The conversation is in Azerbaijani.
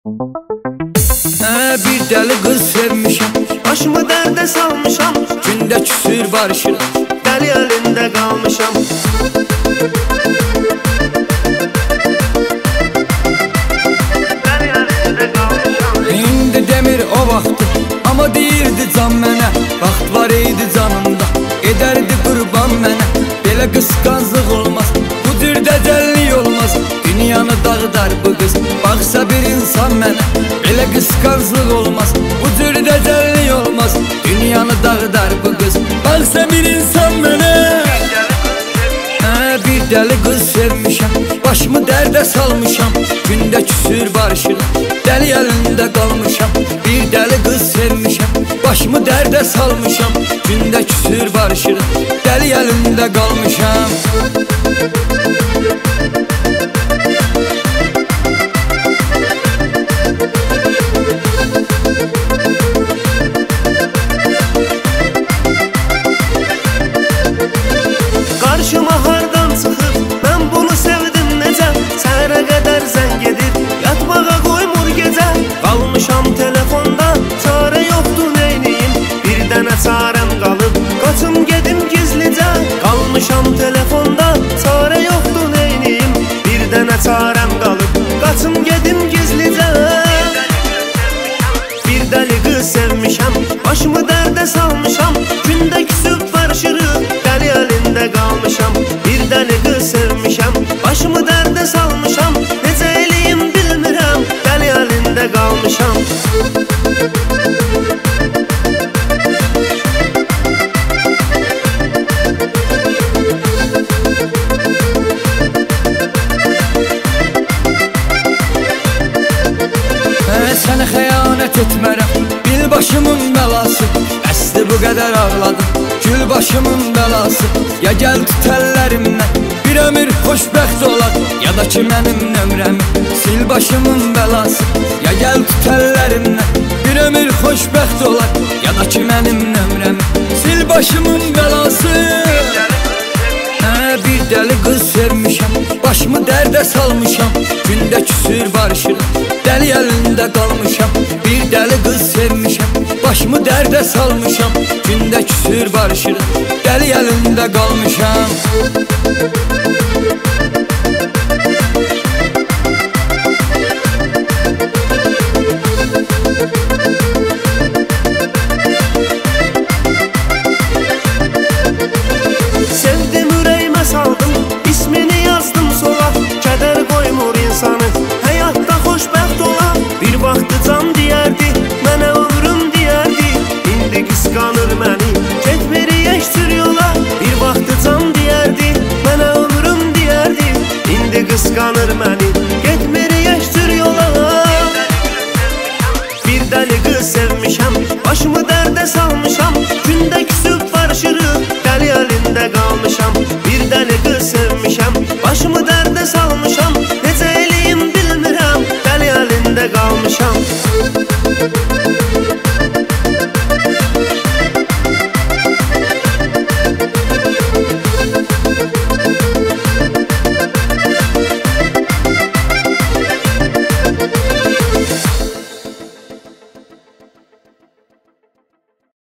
Bir deli kız sevmişəm, başımı dərdə salmışam. Gündə küsür barışıram, dəli əlində qalmışam. İndi demir o vaxtı, amma deyirdi can mənə. Vaxt var idi canımda, edərdi qurban mənə. Belə qısqanclıq olmaz, bu cür dəcəllik olmaz. Dünyanı dağıdar bu qız, baxsa bir insan mənə. Belə qısqanclıq olmaz, bu cür dəcəllik olmaz. Dünyanı dağıdar bu qız, baxsa bir insan mənə. Bir dəli qız sevmişəm, başımı dərdə salmışam. Gündə küsür barışıram, dəli əlində qalmışam. Bir dəli qız sevmişəm, başımı dərdə salmışam. Gündə küsür barışıram, dəli əlində qalmışam. Qarşıma hardan çıxıb, mən bunu sevdim necə. Səhərə qədər zəng edir, yatmağa qoymur gecə. Qalmışam telefonda, çarə yoxdur neyniyim. Bir dənə çarəm qalıb, qaçım gedim gizlicə. Qalmışam telefonda, çarə yoxdur neyniyim. Bir dənə çarəm qalıb, qaçım gedim gizlicə. Bir dəli qız sevmişəm, başımı dərdə salmışam. Gündə küsüb barışırıq, dəli əlində qalmışam. Bir dəli qız sevmişəm, başımı dərdə salmışam. Necə eləyim bilmirəm, dəli əlində qalmışam. Sənə xəyanət etmərəm, bil başımın bəlası. Bəsdir bu qədər ağladım, gül başımın bəlası. Ya gəl tut əllərimdən, bir ömür xoşbəxt olaq. Ya da ki mənim nömrəmi, sil başımın bəlası. Ya gəl tut əllərimdən, bir ömür xoşbəxt olaq. Ya da ki mənim nömrəmi, sil başımın bəlası. Bir dəli qız sevmişəm, başımı dərdə salmışam. Gündə küsür barışıram, dəli əlində qalmışam. Bir dəli qız sevmişəm, başımı dərdə salmışam. Gündə küsür barışıram, dəli əlində qalmışam. Sevdim ürəyimə saldım, ismini yazdım sola. Kədər qoymur insanı, həyatda xoşbəxt ola. Bir vaxtı can deyərdi, mənə ömrüm deyərdi. İndi qısqanır məni, getmir yeşsür yola. Bir vaxtı can deyərdi, mənə ömrüm deyərdi. İndi qısqanır məni, getmir yeşsür yola. Bir dəli qız sevmişəm, başımı dərdə salmışam. Gündə küsüb barışırıq, dəli əlində qalmışam.